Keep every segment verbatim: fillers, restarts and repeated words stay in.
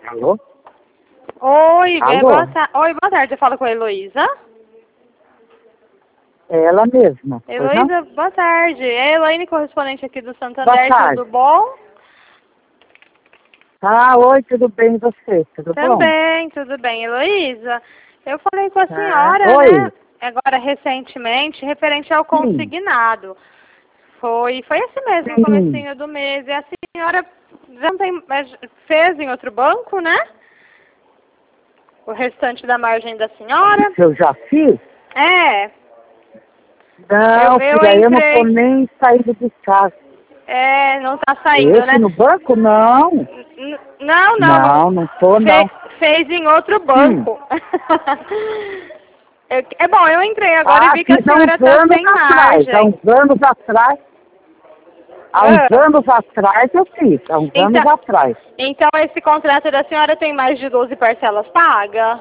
Alô? Oi, Alô? boa, ta- Oi, boa tarde. Eu falo com a Heloísa. É ela mesma. Pois não? Heloísa, boa tarde. É a Elaine, correspondente aqui do Boa Santander, tarde. tudo bom? Ah, oi, tudo bem e você? Tudo bom? Também, tudo bem. Heloísa, eu falei com a Ah, senhora, né, oi. agora recentemente, referente ao Sim. consignado. Foi, foi esse mesmo, no Sim. comecinho do mês. E a senhora já não tem, mas fez em outro banco, né? O restante da margem da senhora. Se eu já fiz? É, Não, eu, eu filha, eu não tô entrei. nem saindo de casa. É, não tá saindo, Esse né? no banco? Não. N- Não, não, Não, não. não tô, não. Fe- fez em outro Hum. banco. Eu- é bom, eu entrei agora e Ah, vi que a fiz há senhora uns tá anos sem atrás. Há margem. uns anos atrás. Há uns Ah, anos atrás eu fiz. Há uns então, anos atrás. então esse contrato da senhora tem mais de doze parcelas pagas?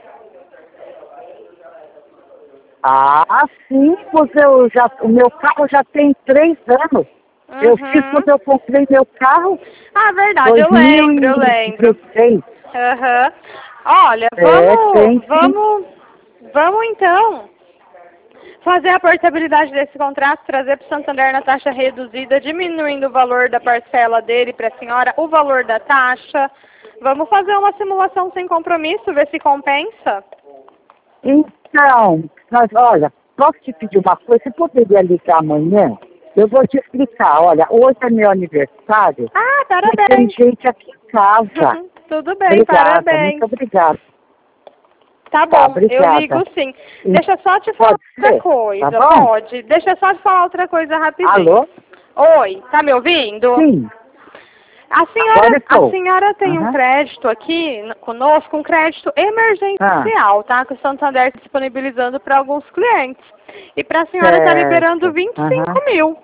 Ah, sim, porque eu já, o meu carro já tem três anos. Eu fiz Uhum. quando eu comprei meu carro Ah, verdade, eu dois mil lembro, eu e lembro. dezesseis. Aham. Olha, É, tem vamos, sim. vamos, vamos então fazer a portabilidade desse contrato, trazer para o Santander na taxa reduzida, diminuindo o valor da parcela dele para a senhora, o valor da taxa. Vamos fazer uma simulação sem compromisso, ver se compensa? Então, mas olha, posso te pedir uma coisa? Você poderia ligar amanhã? Eu vou te explicar. Olha, hoje é meu aniversário Ah, e tem parabéns. gente aqui em casa. Tudo bem, Obrigada, muito parabéns. obrigada. Tá Tá, bom, eu ligo obrigada. sim. E Deixa eu só te falar pode outra ser, tá coisa, bom? pode? Deixa eu só te falar outra coisa rapidinho. Alô? Oi, tá me ouvindo? Sim, A agora senhora, a estou. senhora tem um Aham. crédito aqui n- conosco, um crédito Ah, emergencial, tá? Que o Santander está disponibilizando para alguns clientes. E para a senhora está liberando certo. vinte e Aham. cinco mil,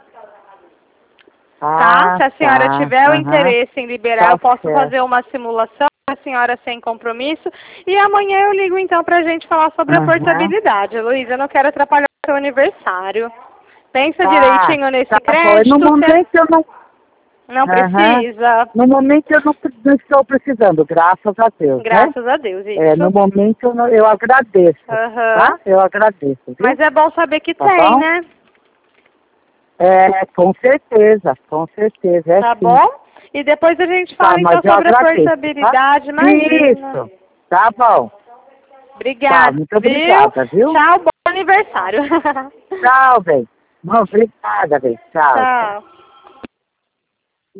tá? Ah, Se a senhora tá. tiver o Aham. interesse em liberar, Tá eu posso certo. fazer uma simulação com a senhora sem compromisso. E amanhã eu ligo então para a gente falar sobre a Aham. portabilidade. Luísa, eu não quero atrapalhar o seu aniversário. Pensa Ah, direitinho nesse tá bom. No crédito, você momento eu não. não Aham. precisa. No momento eu não, não estou precisando, graças a Deus, né? Graças a Deus, É, no isso. momento eu, não- eu agradeço, Aham. tá? Eu agradeço, viu? Mas é bom saber que Tá tem, bom? né? É, com certeza, com certeza, é Tá sim. bom? E depois a gente Tá, fala então mas eu sobre a agradeço, tá? portabilidade, imagina. Isso, tá bom. Tá, Obrigada, muito viu? obrigada, viu? Tchau, bom aniversário. Tchau, bem. Obrigada, bem. Tchau, tchau. Tchau.